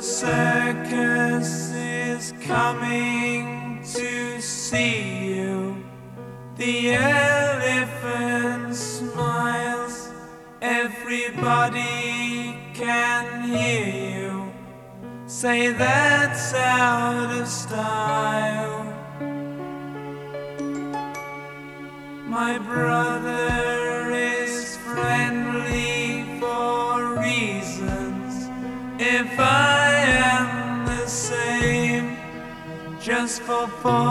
circus is coming to see you. The elephant smiles, everybody can hear you. Say that's out of style. My brother is friendly for reasons. If I am the same, just for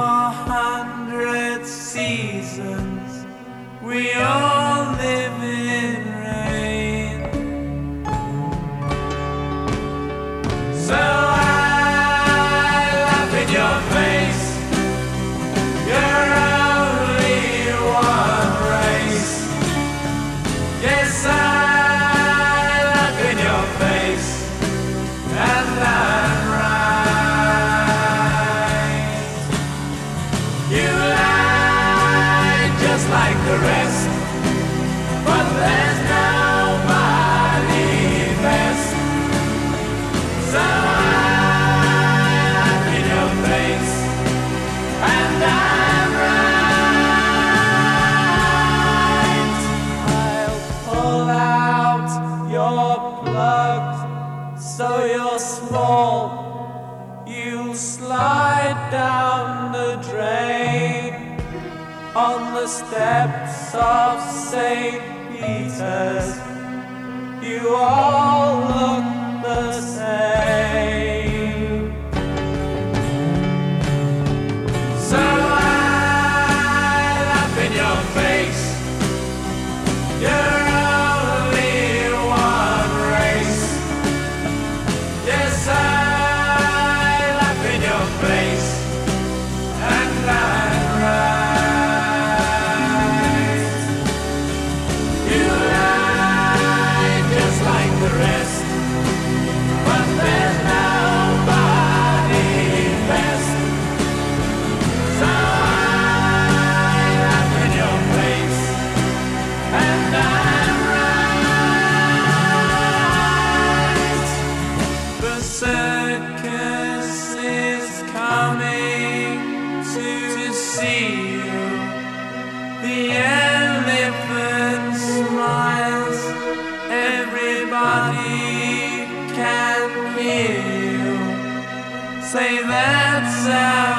400 seasons, we all live in rain. So I laugh in your face. You're only one race. Yes, I laugh in your face, and I'm right. You lie just like the rest, but there's nobody best. So I laugh in your face, and I'm right. I'll pull out your plugs so you're small. You'll slide down the drain on the steps of St. Peter's. You all look the same. So I laugh in your face. You're only one race. Yes, I laugh in your face, and I'm right. You lie just like the rest, but there's nobody best. So I laugh in your face, and I'm right. The circus is coming to see you. The elephant smiles, everybody can hear you. Say that's how